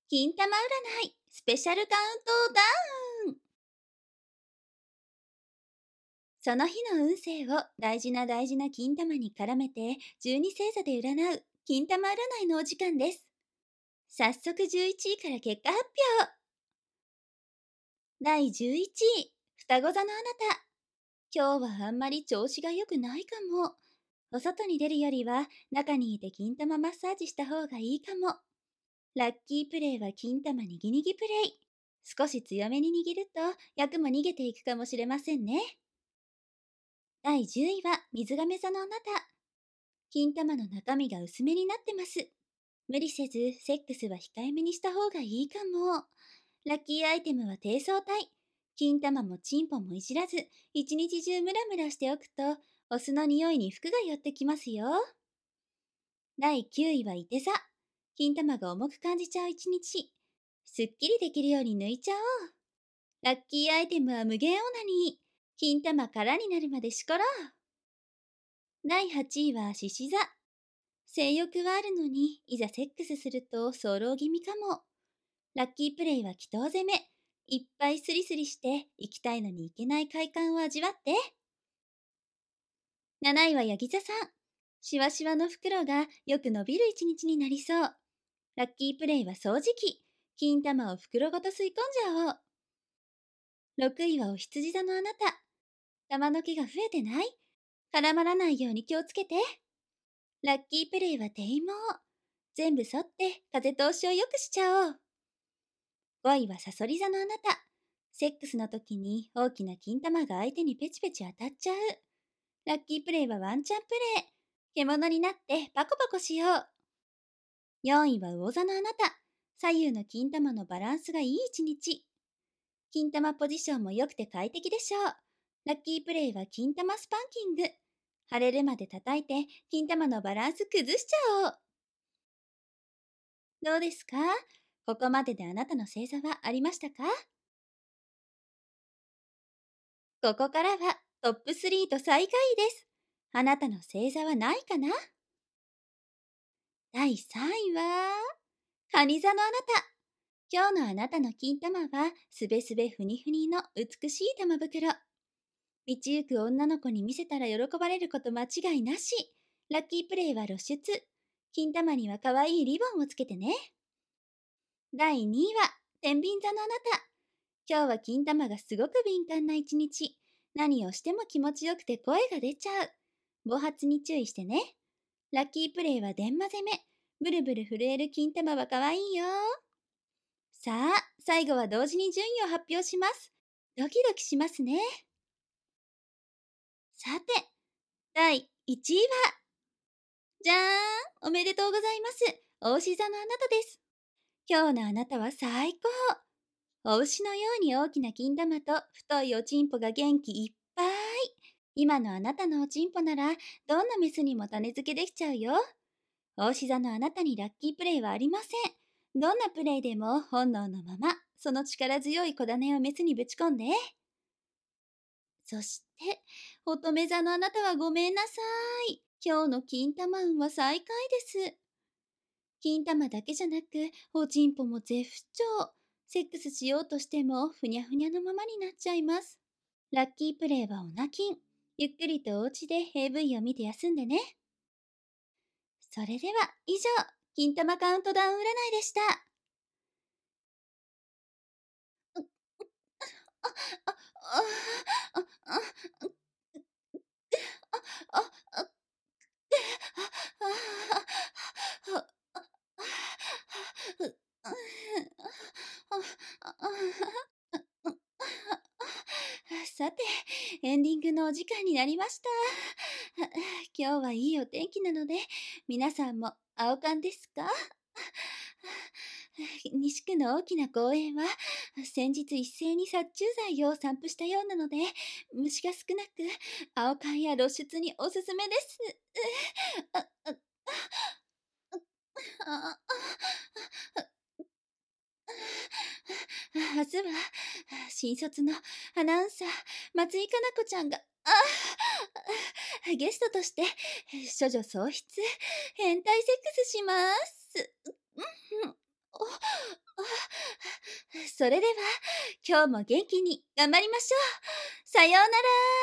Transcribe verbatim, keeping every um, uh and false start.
金玉占いスペシャルカウントダウン。その日の運勢を大事な大事な金玉に絡めてじゅうに星座で占う金玉占いのお時間です。早速じゅういちいから結果発表。だいじゅういちい、双子座のあなた。今日はあんまり調子が良くないかも。お外に出るよりは中にいて金玉マッサージした方がいいかも。ラッキープレイは金玉にぎにぎプレイ。少し強めに握ると役も逃げていくかもしれませんね。だいじゅういは水亀座のあなた。金玉の中身が薄めになってます。無理せずセックスは控えめにした方がいいかも。ラッキーアイテムは低層体。金玉もチンポもいじらず、一日中ムラムラしておくと、オスの匂いに服が寄ってきますよ。だいきゅういは伊手座。金玉が重く感じちゃう一日。すっきりできるように抜いちゃおう。ラッキーアイテムは無限オナニー。金玉空になるまでしころう。だいはちいは獅子座。性欲はあるのに、いざセックスすると早漏気味かも。ラッキープレイは祈祷攻め。いっぱいスリスリして行きたいのに行けない快感を味わって。なないはヤギ座さん。しわしわの袋がよく伸びる一日になりそう。ラッキープレイは掃除機。金玉を袋ごと吸い込んじゃおう。ろくいはお羊座のあなた。玉の毛が増えてない？絡まらないように気をつけて。ラッキープレイは低毛。全部剃って風通しを良くしちゃおう。ごいはサソリ座のあなた。セックスの時に大きな金玉が相手にペチペチ当たっちゃう。ラッキープレイはワンチャンプレイ。獣になってパコパコしよう。よんいは魚座のあなた。左右の金玉のバランスがいい一日。金玉ポジションも良くて快適でしょう。ラッキープレイは金玉スパンキング。腫れるまで叩いて金玉のバランス崩しちゃおう。どうですか？ここまでであなたの星座はありましたか？ここからはトップスリーと最下位です。あなたの星座はないかな？だいさんいは、蟹座のあなた。今日のあなたの金玉はすべすべふにふにの美しい玉袋。道行く女の子に見せたら喜ばれること間違いなし。ラッキープレイは露出。金玉には可愛いリボンをつけてね。だいにいは天秤座のあなた。今日は金玉がすごく敏感な一日。何をしても気持ちよくて声が出ちゃう。暴発に注意してね。ラッキープレイは電話攻め。ブルブル震える金玉は可愛いよ。さあ、最後は同時に順位を発表します。ドキドキしますね。さて、だいいちいは、じゃーん、おめでとうございます。お牛座のあなたです。今日のあなたは最高。お牛のように大きな金玉と太いおちんぽが元気いっぱい。今のあなたのおちんぽなら、どんなメスにも種付けできちゃうよ。お牛座のあなたにラッキープレイはありません。どんなプレイでも本能のまま、その力強い小種をメスにぶち込んで。そして、乙女座のあなたはごめんなさい。今日の金玉運は最下位です。金玉だけじゃなく、おちんぽも絶不調。セックスしようとしても、ふにゃふにゃのままになっちゃいます。ラッキープレイはオナキン。ゆっくりとお家で エーブイ を見て休んでね。それでは、以上、金玉カウントダウン占いでした。あ、あ、あ、あ、あ、あ、あ、あ、さて、エンディングのお時間になりました。今日はいいお天気なので、皆さんも青缶ですか？西区の大きな公園は、先日一斉に殺虫剤を散布したようなので、虫が少なく、青缶や露出におすすめです。あ、あ、あ、明日は、新卒のアナウンサー、松井かな子ちゃんが、あゲストとして、処女喪失、変態セックスします。うんおあそれでは、今日も元気に頑張りましょう。さようなら。